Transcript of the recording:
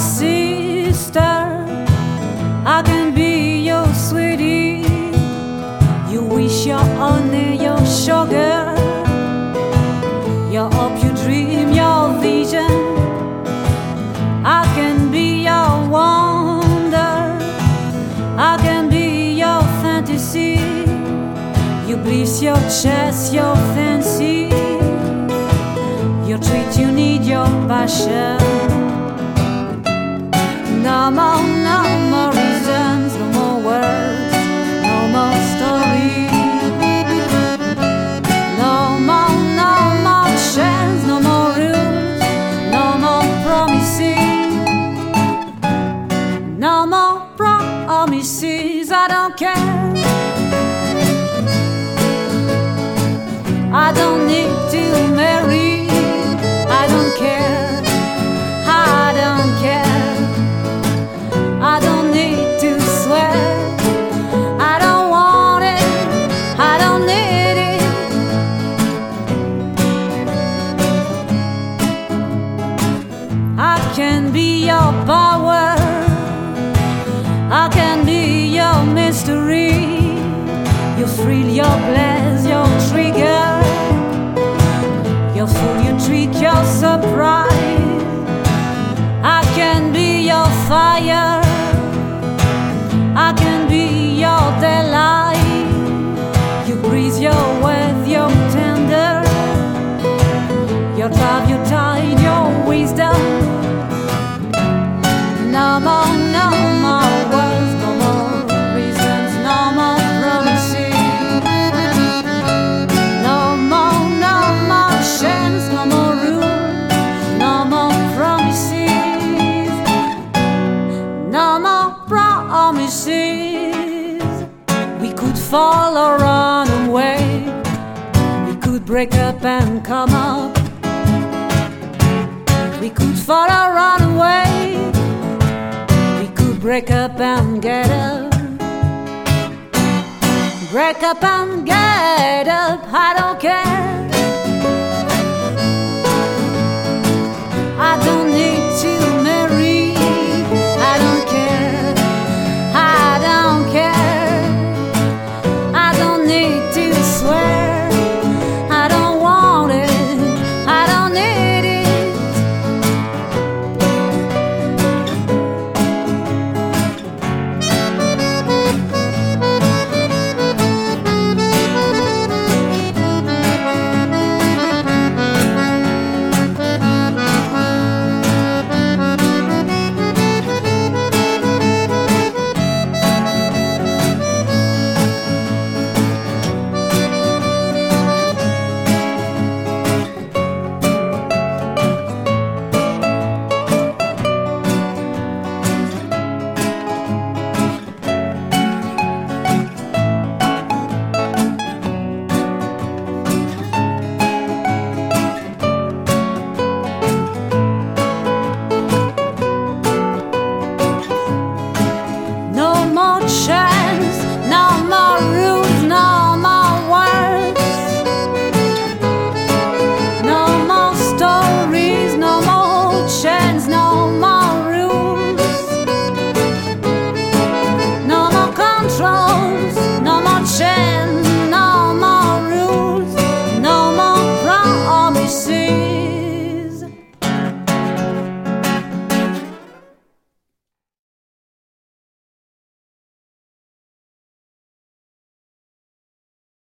sister, I can be your sweetie. You wish your honey, your sugar, your hope, your dream, your vision. I can be your wonder, I can be your fantasy. You bliss your chest, your fancy, your treat, you need your passion. No more reasons, no more words, no more story. No more chance, no more rules, no more promises. No more promises, I don't care. I don't need to marry, I don't care, I don't care. I don't need to swear, I don't want it, I don't need it. I can be your power, I can be your mystery. You thrill, your blaze, your trigger, your fool, your trick, your surprise. I can be your fire, I can be your delight. You breathe, your worth, your tender, your drive, your tide, your wisdom. No more words, no more reasons, no more promises. No more chance, no more rules, no more promises. No more promises. We could fall or run away, we could break up and come up. We could fall or run away, we could break up and get up. Break up and get up, I don't care.